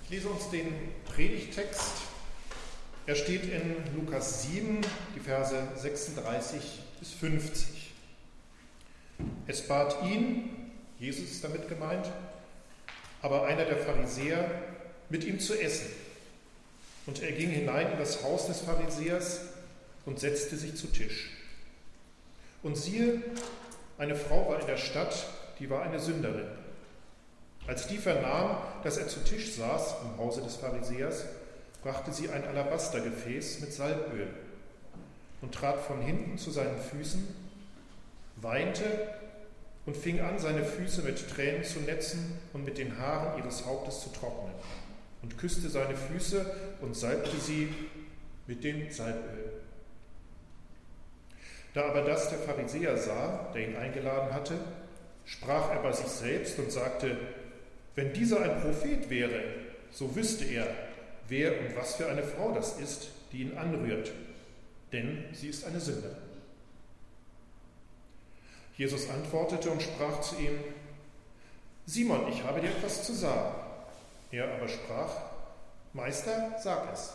Ich lese uns den Predigttext. Er steht in Lukas 7, die Verse 36 bis 50. Es bat ihn, Jesus ist damit gemeint, aber einer der Pharisäer, mit ihm zu essen. Und er ging hinein in das Haus des Pharisäers und setzte sich zu Tisch. Und siehe, eine Frau war in der Stadt, die war eine Sünderin. Als die vernahm, dass er zu Tisch saß im Hause des Pharisäers, brachte sie ein Alabastergefäß mit Salböl und trat von hinten zu seinen Füßen, weinte und fing an, seine Füße mit Tränen zu netzen und mit den Haaren ihres Hauptes zu trocknen, und küsste seine Füße und salbte sie mit dem Salböl. Da aber das der Pharisäer sah, der ihn eingeladen hatte, sprach er bei sich selbst und sagte: Wenn dieser ein Prophet wäre, so wüsste er, wer und was für eine Frau das ist, die ihn anrührt, denn sie ist eine Sünderin. Jesus antwortete und sprach zu ihm: Simon, ich habe dir etwas zu sagen. Er aber sprach: Meister, sag es.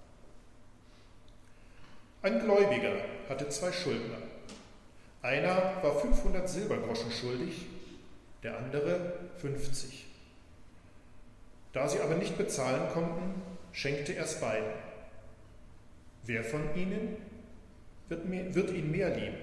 Ein Gläubiger hatte 2 Schuldner. Einer war 500 Silbergroschen schuldig, der andere 50. Da sie aber nicht bezahlen konnten, schenkte er es beiden. Wer von ihnen wird ihn mehr lieben?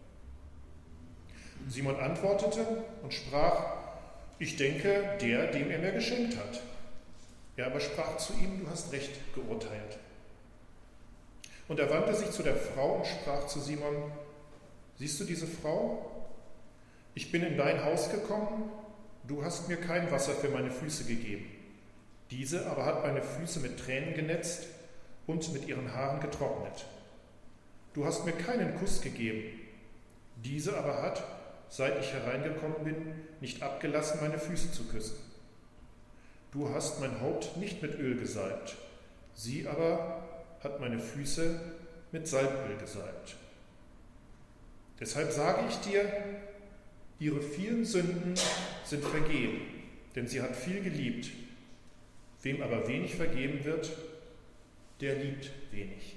Simon antwortete und sprach: Ich denke, der, dem er mir geschenkt hat. Er aber sprach zu ihm: Du hast recht geurteilt. Und er wandte sich zu der Frau und sprach zu Simon: Siehst du diese Frau? Ich bin in dein Haus gekommen, du hast mir kein Wasser für meine Füße gegeben. Diese aber hat meine Füße mit Tränen genetzt und mit ihren Haaren getrocknet. Du hast mir keinen Kuss gegeben. Diese aber hat, seit ich hereingekommen bin, nicht abgelassen, meine Füße zu küssen. Du hast mein Haupt nicht mit Öl gesalbt. Sie aber hat meine Füße mit Salböl gesalbt. Deshalb sage ich dir, ihre vielen Sünden sind vergeben, denn sie hat viel geliebt. Wem aber wenig vergeben wird, der liebt wenig.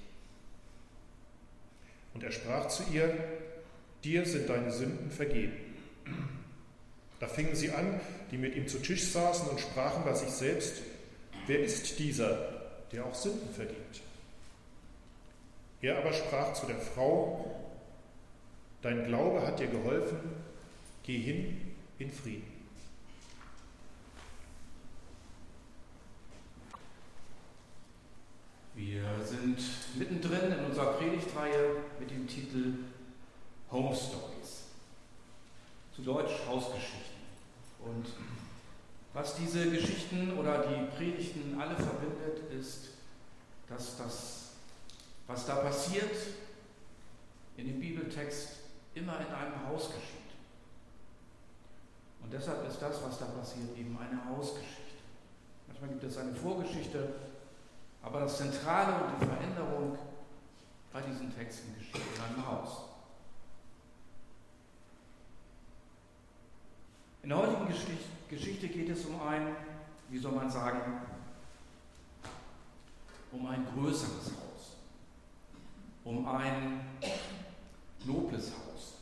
Und er sprach zu ihr: Dir sind deine Sünden vergeben. Da fingen sie an, die mit ihm zu Tisch saßen, und sprachen bei sich selbst: Wer ist dieser, der auch Sünden vergibt? Er aber sprach zu der Frau: Dein Glaube hat dir geholfen, geh hin in Frieden. Wir sind mittendrin in unserer Predigtreihe mit dem Titel Home Stories, zu Deutsch Hausgeschichten. Und was diese Geschichten oder die Predigten alle verbindet, ist, dass das, was da passiert, in dem Bibeltext immer in einem Haus geschieht. Und deshalb ist das, was da passiert, eben eine Hausgeschichte. Manchmal gibt es eine Vorgeschichte, aber das Zentrale und die Veränderung bei diesen Texten geschieht in einem Haus. In der heutigen Geschichte geht es um ein, wie soll man sagen, um ein größeres Haus, um ein nobles Haus.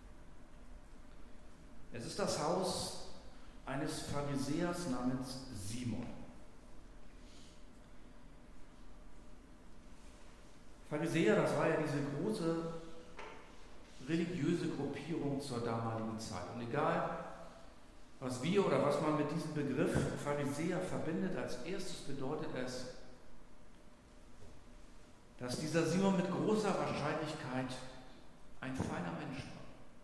Es ist das Haus eines Pharisäers namens Simon. Pharisäer, das war ja diese große religiöse Gruppierung zur damaligen Zeit. Und egal, was wir oder was man mit diesem Begriff Pharisäer verbindet, als erstes bedeutet es, dass dieser Simon mit großer Wahrscheinlichkeit ein feiner Mensch war.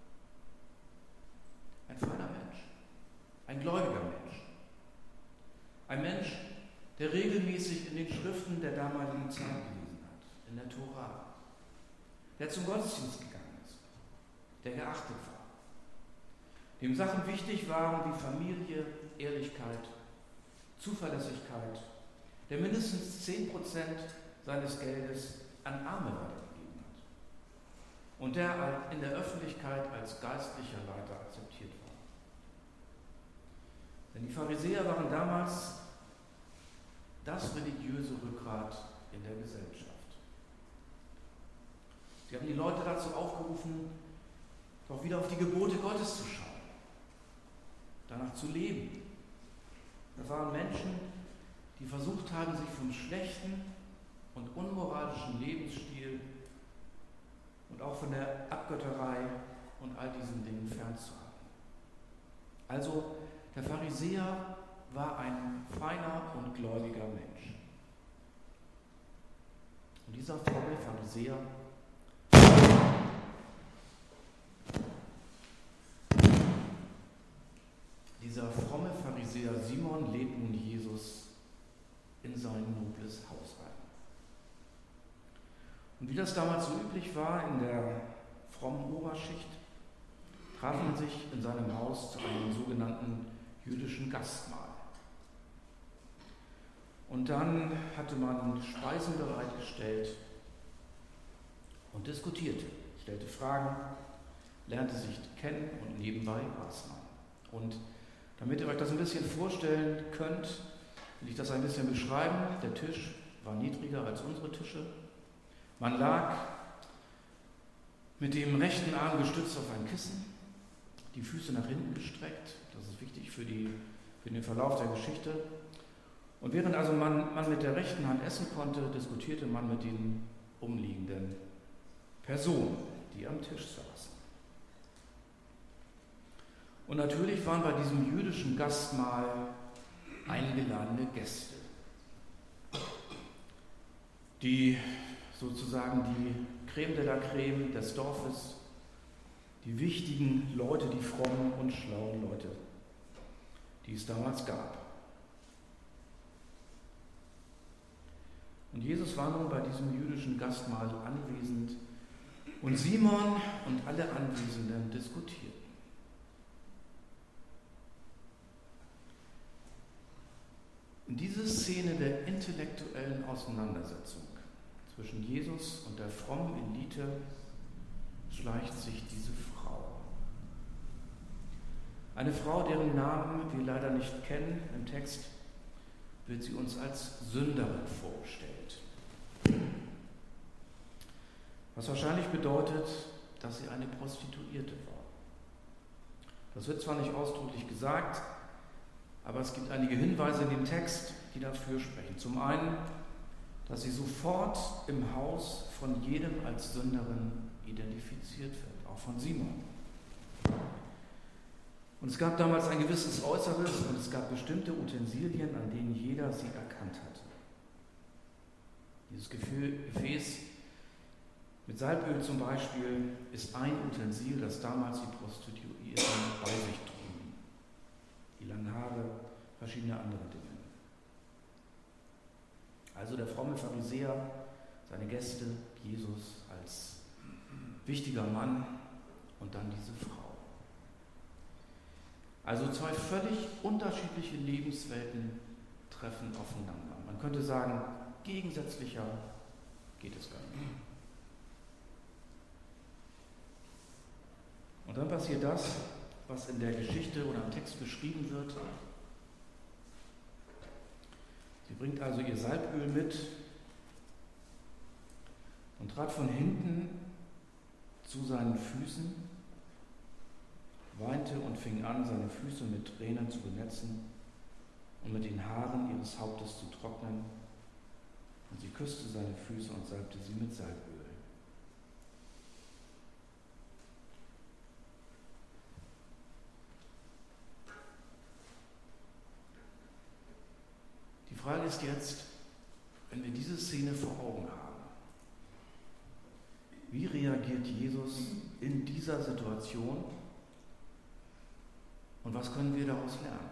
Ein feiner Mensch. Ein gläubiger Mensch. Ein Mensch, der regelmäßig in den Schriften der damaligen Zeit gelesen hat, in der Tora, der zum Gottesdienst gegangen ist, der geachtet war, dem Sachen wichtig waren wie Familie, Ehrlichkeit, Zuverlässigkeit, der mindestens 10% seines Geldes an Arme weitergegeben hat und der in der Öffentlichkeit als geistlicher Leiter akzeptiert war. Denn die Pharisäer waren damals das religiöse Rückgrat in der Gesellschaft. Sie haben die Leute dazu aufgerufen, doch wieder auf die Gebote Gottes zu schauen, danach zu leben. Das waren Menschen, die versucht haben, sich vom schlechten und unmoralischen Lebensstil und auch von der Abgötterei und all diesen Dingen fernzuhalten. Also der Pharisäer war ein feiner und gläubiger Mensch. Und dieser fromme Pharisäer Simon lädt nun Jesus in sein nobles Haus ein. Und wie das damals so üblich war in der frommen Oberschicht, traf man sich in seinem Haus zu einem sogenannten jüdischen Gastmahl. Und dann hatte man Speisen bereitgestellt und diskutierte, stellte Fragen, lernte sich kennen und nebenbei aß man. Und damit ihr euch das ein bisschen vorstellen könnt, will ich das ein bisschen beschreiben. Der Tisch war niedriger als unsere Tische. Man lag mit dem rechten Arm gestützt auf ein Kissen, die Füße nach hinten gestreckt. Das ist wichtig für den Verlauf der Geschichte. Und während also man mit der rechten Hand essen konnte, diskutierte man mit den umliegenden Personen, die am Tisch saßen. Und natürlich waren bei diesem jüdischen Gastmahl eingeladene Gäste, die sozusagen die Creme de la Creme des Dorfes, die wichtigen Leute, die frommen und schlauen Leute, die es damals gab. Und Jesus war nun bei diesem jüdischen Gastmahl anwesend und Simon und alle Anwesenden diskutierten. In diese Szene der intellektuellen Auseinandersetzung zwischen Jesus und der frommen Elite schleicht sich diese Frau. Eine Frau, deren Namen wir leider nicht kennen im Text, wird sie uns als Sünderin vorgestellt. Was wahrscheinlich bedeutet, dass sie eine Prostituierte war. Das wird zwar nicht ausdrücklich gesagt, aber es gibt einige Hinweise in dem Text, die dafür sprechen. Zum einen, dass sie sofort im Haus von jedem als Sünderin identifiziert wird, auch von Simon. Und es gab damals ein gewisses Äußeres und es gab bestimmte Utensilien, an denen jeder sie erkannt hatte. Dieses Gefäß mit Salböl zum Beispiel ist ein Utensil, das damals die Prostituierten bei sich trugen. Die langen Haare, verschiedene andere Dinge. Also der fromme Pharisäer, seine Gäste, Jesus als wichtiger Mann und dann diese Frau. Also zwei völlig unterschiedliche Lebenswelten treffen aufeinander. Man könnte sagen, gegensätzlicher geht es gar nicht. Und dann passiert das, was in der Geschichte oder im Text beschrieben wird. Sie bringt also ihr Salböl mit und trat von hinten zu seinen Füßen, weinte und fing an, seine Füße mit Tränen zu benetzen und mit den Haaren ihres Hauptes zu trocknen. Und sie küsste seine Füße und salbte sie mit Salböl. Die Frage ist jetzt, wenn wir diese Szene vor Augen haben, wie reagiert Jesus in dieser Situation und was können wir daraus lernen?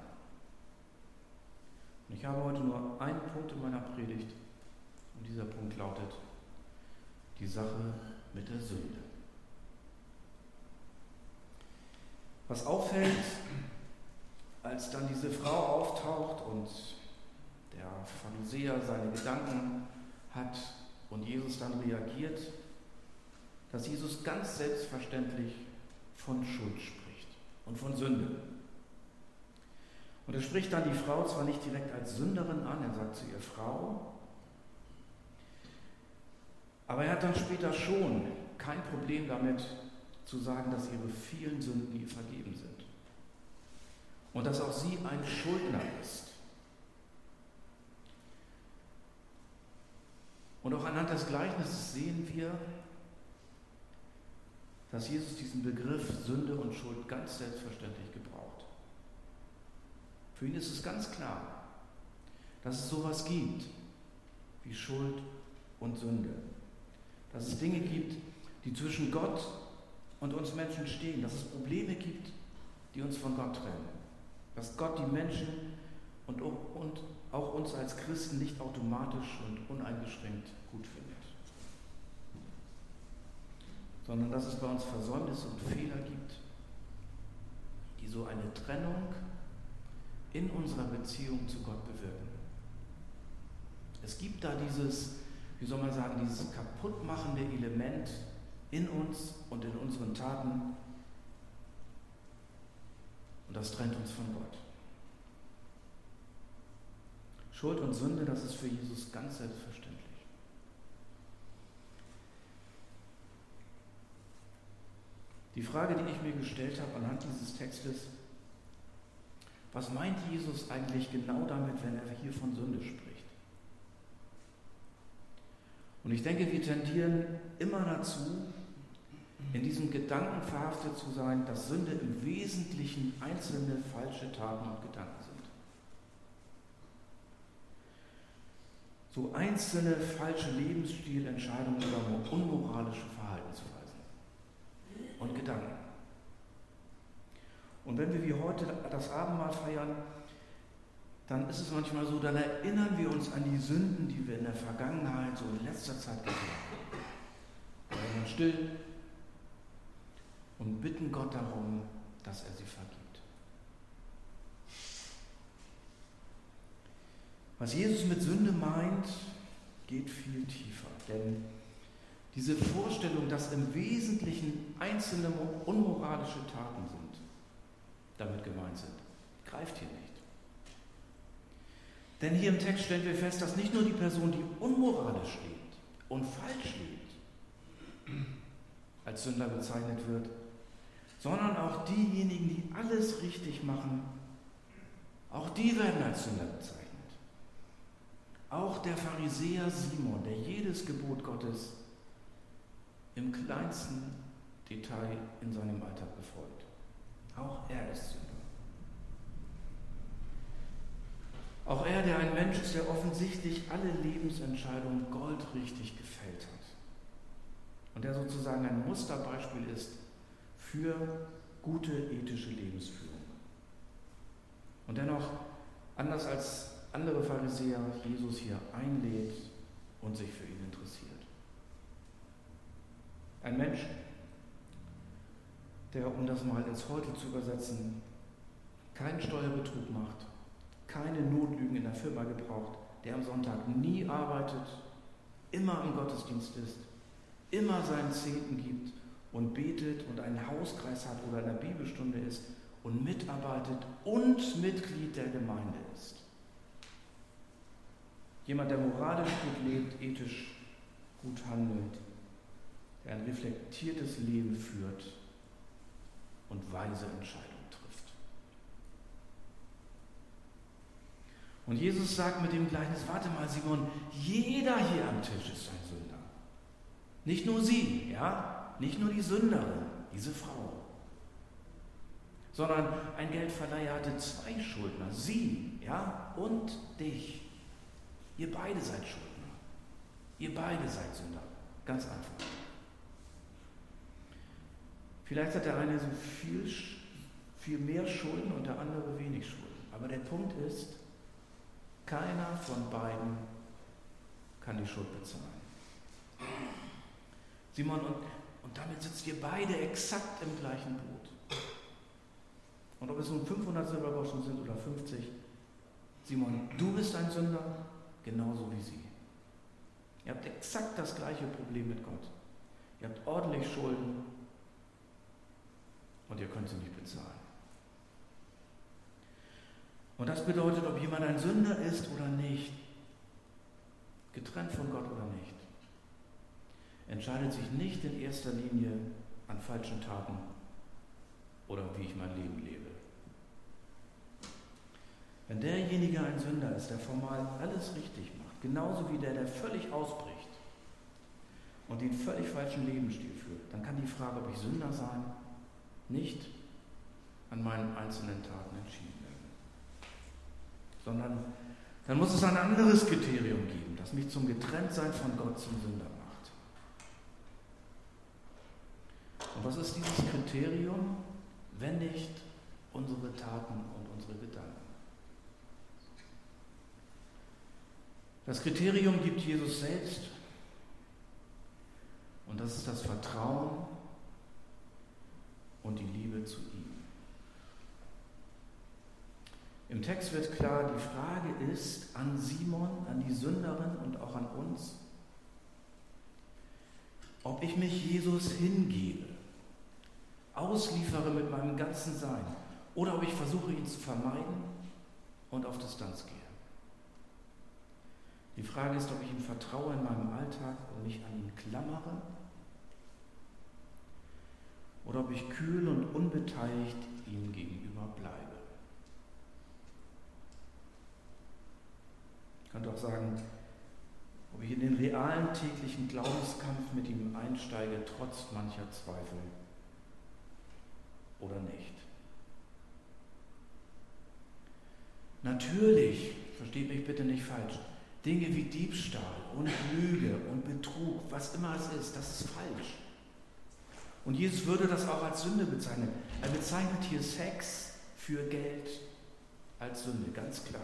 Und ich habe heute nur einen Punkt in meiner Predigt und dieser Punkt lautet die Sache mit der Sünde. Was auffällt, als dann diese Frau auftaucht und der Pharisäer seine Gedanken hat und Jesus dann reagiert, dass Jesus ganz selbstverständlich von Schuld spricht und von Sünde. Und er spricht dann die Frau zwar nicht direkt als Sünderin an, er sagt zu ihr Frau, aber er hat dann später schon kein Problem damit zu sagen, dass ihre vielen Sünden ihr vergeben sind. Und dass auch sie ein Schuldner ist. Und auch anhand des Gleichnisses sehen wir, dass Jesus diesen Begriff Sünde und Schuld ganz selbstverständlich gebraucht. Für ihn ist es ganz klar, dass es sowas gibt wie Schuld und Sünde. Dass es Dinge gibt, die zwischen Gott und uns Menschen stehen. Dass es Probleme gibt, die uns von Gott trennen. Dass Gott die Menschen und auch uns als Christen nicht automatisch und uneingeschränkt gut findet. Sondern dass es bei uns Versäumnisse und Fehler gibt, die so eine Trennung in unserer Beziehung zu Gott bewirken. Es gibt da dieses, wie soll man sagen, dieses kaputtmachende Element in uns und in unseren Taten, und das trennt uns von Gott. Schuld und Sünde, das ist für Jesus ganz selbstverständlich. Die Frage, die ich mir gestellt habe anhand dieses Textes: Was meint Jesus eigentlich genau damit, wenn er hier von Sünde spricht? Und ich denke, wir tendieren immer dazu, in diesem Gedanken verhaftet zu sein, dass Sünde im Wesentlichen einzelne falsche Taten und Gedanken sind. So einzelne falsche Lebensstilentscheidungen oder unmoralische Verhaltensweisen und Gedanken. Und wenn wir wie heute das Abendmahl feiern, dann ist es manchmal so, dann erinnern wir uns an die Sünden, die wir in der Vergangenheit, so in letzter Zeit getan haben. Wir werden still und bitten Gott darum, dass er sie vergibt. Was Jesus mit Sünde meint, geht viel tiefer. Denn diese Vorstellung, dass im Wesentlichen einzelne unmoralische Taten sind, damit gemeint sind, greift hier nicht. Denn hier im Text stellen wir fest, dass nicht nur die Person, die unmoralisch lebt und falsch lebt, als Sünder bezeichnet wird, sondern auch diejenigen, die alles richtig machen, auch die werden als Sünder bezeichnet. Auch der Pharisäer Simon, der jedes Gebot Gottes im kleinsten Detail in seinem Alltag befolgt. Auch er ist Sünder. Auch er, der ein Mensch ist, der offensichtlich alle Lebensentscheidungen goldrichtig gefällt hat. Und der sozusagen ein Musterbeispiel ist für gute ethische Lebensführung. Und dennoch, anders als andere Pharisäer, Jesus hier einlädt und sich für ihn interessiert. Ein Mensch, der, um das mal ins Heute zu übersetzen, keinen Steuerbetrug macht, keine Notlügen in der Firma gebraucht, der am Sonntag nie arbeitet, immer im Gottesdienst ist, immer seinen Zehnten gibt und betet und einen Hauskreis hat oder in der Bibelstunde ist und mitarbeitet und Mitglied der Gemeinde ist. Jemand, der moralisch gut lebt, ethisch gut handelt, der ein reflektiertes Leben führt und weise Entscheidungen trifft. Und Jesus sagt mit dem Gleichnis: Warte mal, Simon, jeder hier am Tisch ist ein Sünder. Nicht nur sie, ja, nicht nur die Sünderin, diese Frau, sondern ein Geldverleiher hatte 2 Schuldner, sie, ja, und dich. Ihr beide seid Schuldner. Ihr beide seid Sünder. Ganz einfach. Vielleicht hat der eine so viel mehr Schulden und der andere wenig Schulden. Aber der Punkt ist, keiner von beiden kann die Schuld bezahlen. Simon, und damit sitzt ihr beide exakt im gleichen Boot. Und ob es nun 500 Silbergroschen sind oder 50, Simon, du bist ein Sünder, genauso wie sie. Ihr habt exakt das gleiche Problem mit Gott. Ihr habt ordentlich Schulden und ihr könnt sie nicht bezahlen. Und das bedeutet, ob jemand ein Sünder ist oder nicht, getrennt von Gott oder nicht, entscheidet sich nicht in erster Linie an falschen Taten oder wie ich mein Leben lebe. Wenn derjenige ein Sünder ist, der formal alles richtig macht, genauso wie der völlig ausbricht und den völlig falschen Lebensstil führt, dann kann die Frage, ob ich Sünder sein, nicht an meinen einzelnen Taten entschieden werden. Sondern dann muss es ein anderes Kriterium geben, das mich zum Getrenntsein von Gott zum Sünder macht. Und was ist dieses Kriterium, wenn nicht unsere Taten und unsere Gedanken? Das Kriterium gibt Jesus selbst, und das ist das Vertrauen und die Liebe zu ihm. Im Text wird klar, die Frage ist an Simon, an die Sünderin und auch an uns, ob ich mich Jesus hingebe, ausliefere mit meinem ganzen Sein, oder ob ich versuche, ihn zu vermeiden und auf Distanz gehe. Die Frage ist, ob ich ihm vertraue in meinem Alltag und mich an ihn klammere, oder ob ich kühl und unbeteiligt ihm gegenüber bleibe. Ich könnte auch sagen, ob ich in den realen täglichen Glaubenskampf mit ihm einsteige, trotz mancher Zweifel oder nicht. Natürlich, versteht mich bitte nicht falsch, Dinge wie Diebstahl und Lüge und Betrug, was immer es ist, das ist falsch. Und Jesus würde das auch als Sünde bezeichnen. Er bezeichnet hier Sex für Geld als Sünde, ganz klar.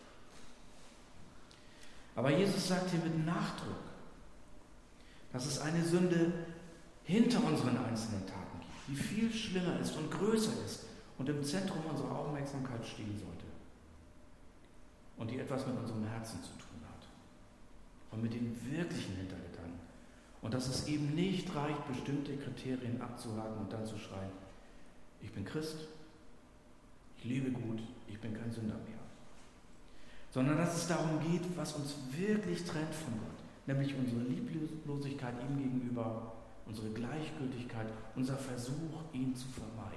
Aber Jesus sagt hier mit Nachdruck, dass es eine Sünde hinter unseren einzelnen Taten gibt, die viel schlimmer ist und größer ist und im Zentrum unserer Aufmerksamkeit stehen sollte. Und die etwas mit unserem Herzen zu tun hat. Und mit den wirklichen Hintergedanken. Und dass es eben nicht reicht, bestimmte Kriterien abzuhaken und dann zu schreien, ich bin Christ, ich lebe gut, ich bin kein Sünder mehr. Sondern dass es darum geht, was uns wirklich trennt von Gott, nämlich unsere Lieblosigkeit ihm gegenüber, unsere Gleichgültigkeit, unser Versuch, ihn zu vermeiden.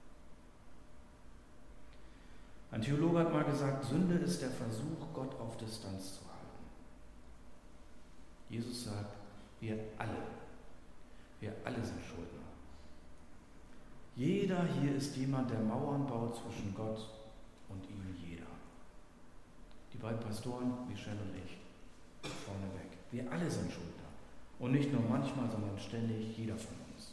Ein Theologe hat mal gesagt, Sünde ist der Versuch, Gott auf Distanz zu halten. Jesus sagt, wir alle sind Schuldner. Jeder hier ist jemand, der Mauern baut zwischen Gott und ihm, jeder. Die beiden Pastoren, Michelle und ich, vorneweg. Wir alle sind Schuldner. Und nicht nur manchmal, sondern ständig jeder von uns.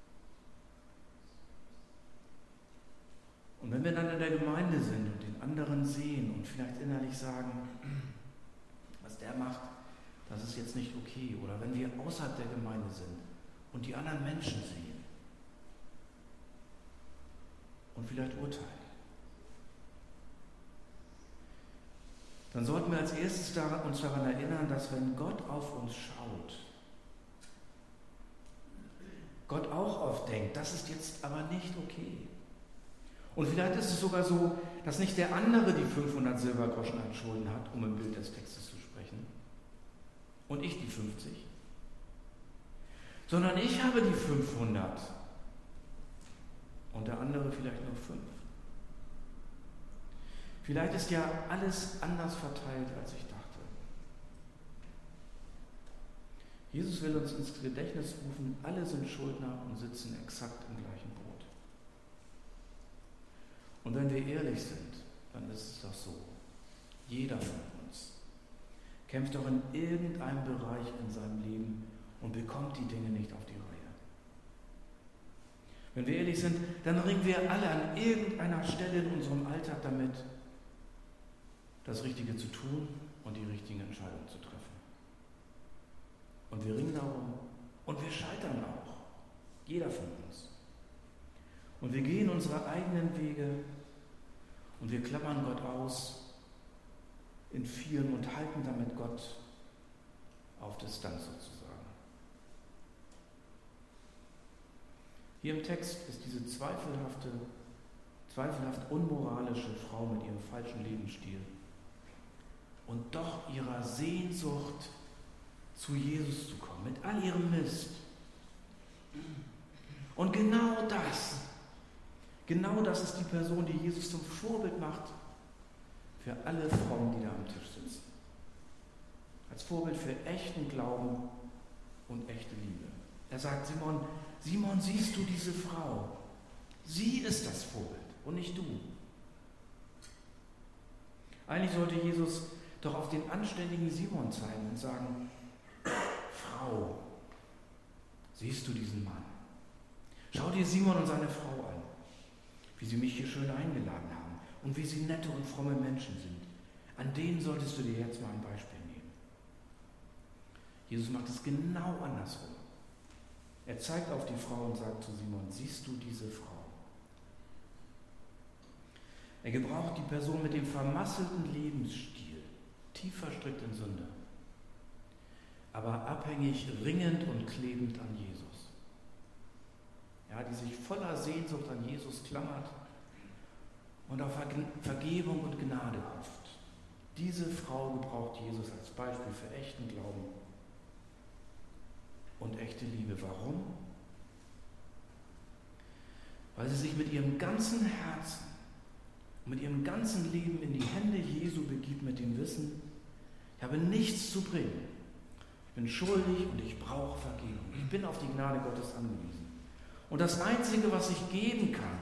Und wenn wir dann in der Gemeinde sind und den anderen sehen und vielleicht innerlich sagen, was der macht, das ist jetzt nicht okay. Oder wenn wir außerhalb der Gemeinde sind und die anderen Menschen sehen und vielleicht urteilen, dann sollten wir als erstes uns daran erinnern, dass wenn Gott auf uns schaut, Gott auch oft denkt, das ist jetzt aber nicht okay. Und vielleicht ist es sogar so, dass nicht der andere die 500 Silbergroschen an Schulden hat, um im Bild des Textes zu sprechen, und ich die 50, sondern ich habe die 500 und der andere vielleicht nur 5. Vielleicht ist ja alles anders verteilt, als ich dachte. Jesus will uns ins Gedächtnis rufen, alle sind Schuldner und sitzen exakt im gleichen Boot. Und wenn wir ehrlich sind, dann ist es doch so. Jeder von uns kämpft doch in irgendeinem Bereich in seinem Leben und bekommt die Dinge nicht auf die Reihe. Wenn wir ehrlich sind, dann ringen wir alle an irgendeiner Stelle in unserem Alltag damit, das Richtige zu tun und die richtigen Entscheidungen zu treffen. Und wir ringen darum und wir scheitern auch. Jeder von uns. Und wir gehen unsere eigenen Wege und wir klammern Gott aus in vielen und halten damit Gott auf Distanz sozusagen. Hier im Text ist diese zweifelhafte zweifelhaft unmoralische Frau mit ihrem falschen Lebensstil und doch ihrer Sehnsucht, zu Jesus zu kommen, mit all ihrem Mist. Und genau das ist die Person, die Jesus zum Vorbild macht für alle Frauen, die da am Tisch sitzen. Als Vorbild für echten Glauben und echte Liebe. Er sagt, Simon, siehst du diese Frau? Sie ist das Vorbild und nicht du. Eigentlich sollte Jesus doch auf den anständigen Simon zeigen und sagen, Frau, siehst du diesen Mann? Schau dir Simon und seine Frau an, wie sie mich hier schön eingeladen haben und wie sie nette und fromme Menschen sind. An denen solltest du dir jetzt mal ein Beispiel nehmen. Jesus macht es genau andersrum. Er zeigt auf die Frau und sagt zu Simon, siehst du diese Frau? Er gebraucht die Person mit dem vermasselten Lebensstil, tief verstrickt in Sünde, aber abhängig, ringend und klebend an Jesus. Ja, die sich voller Sehnsucht an Jesus klammert und auf Vergebung und Gnade hofft. Diese Frau gebraucht Jesus als Beispiel für echten Glauben und echte Liebe. Warum? Weil sie sich mit ihrem ganzen Herzen und mit ihrem ganzen Leben in die Hände Jesu begibt mit dem Wissen, ich habe nichts zu bringen. Ich bin schuldig und ich brauche Vergebung. Ich bin auf die Gnade Gottes angewiesen. Und das Einzige, was ich geben kann,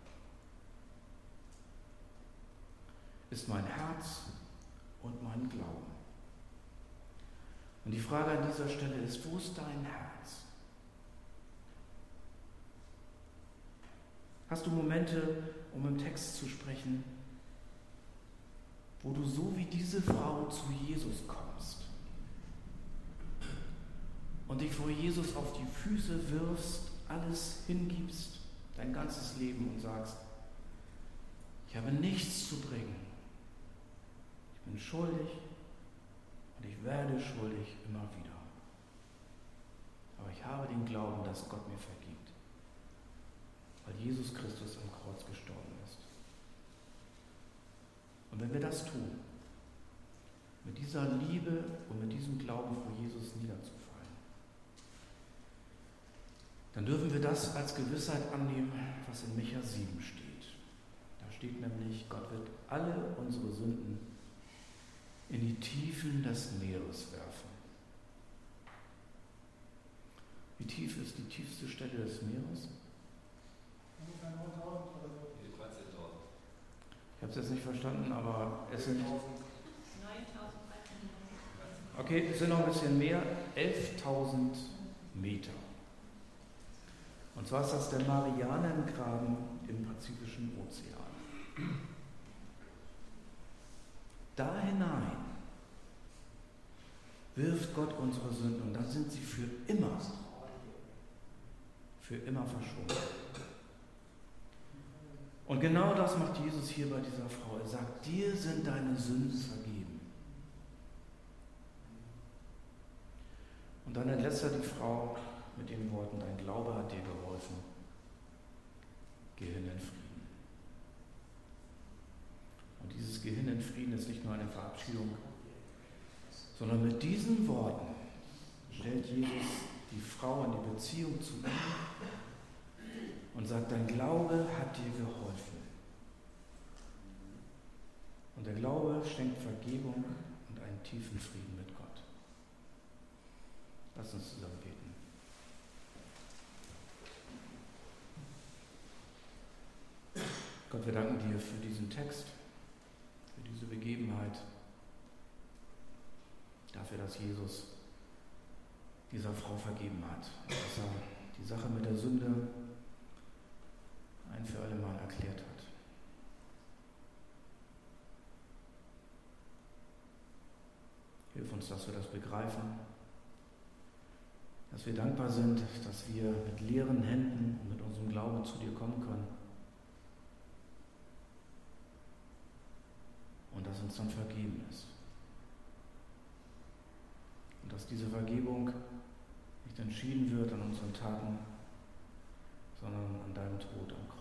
ist mein Herz und mein Glauben. Und die Frage an dieser Stelle ist, wo ist dein Herz? Hast du Momente, um im Text zu sprechen, wo du so wie diese Frau zu Jesus kommst und dich vor Jesus auf die Füße wirfst, alles hingibst, dein ganzes Leben und sagst, ich habe nichts zu bringen. Ich bin schuldig und ich werde schuldig immer wieder. Aber ich habe den Glauben, dass Gott mir vergibt, weil Jesus Christus am Kreuz gestorben ist. Und wenn wir das tun, mit dieser Liebe und mit diesem Glauben vor Jesus niederzufallen, dann dürfen wir das als Gewissheit annehmen, was in Micha 7 steht. Da steht nämlich, Gott wird alle unsere Sünden in die Tiefen des Meeres werfen. Wie tief ist die tiefste Stelle des Meeres? Ich habe es jetzt nicht verstanden, aber es sind... Okay, es sind noch ein bisschen mehr, 11.000 Meter. Und zwar ist das der Marianengraben im Pazifischen Ozean. Da hinein wirft Gott unsere Sünden und dann sind sie für immer verschont. Und genau das macht Jesus hier bei dieser Frau. Er sagt, dir sind deine Sünden vergeben. Und dann entlässt er die Frau mit den Worten, dein Glaube hat dir geholfen. Geh hin in Frieden. Und dieses Geh hin in Frieden ist nicht nur eine Verabschiedung, sondern mit diesen Worten stellt Jesus die Frau in die Beziehung zu ihm und sagt, dein Glaube hat dir geholfen. Und der Glaube schenkt Vergebung und einen tiefen Frieden mit Gott. Lass uns zusammen beten. Gott, wir danken dir für diesen Text, für diese Begebenheit, dafür, dass Jesus dieser Frau vergeben hat, dass er die Sache mit der Sünde ein für alle Mal erklärt hat. Hilf uns, dass wir das begreifen, dass wir dankbar sind, dass wir mit leeren Händen und mit unserem Glauben zu dir kommen können. Und dass uns dann vergeben ist. Und dass diese Vergebung nicht entschieden wird an unseren Taten, sondern an deinem Tod am Kreuz.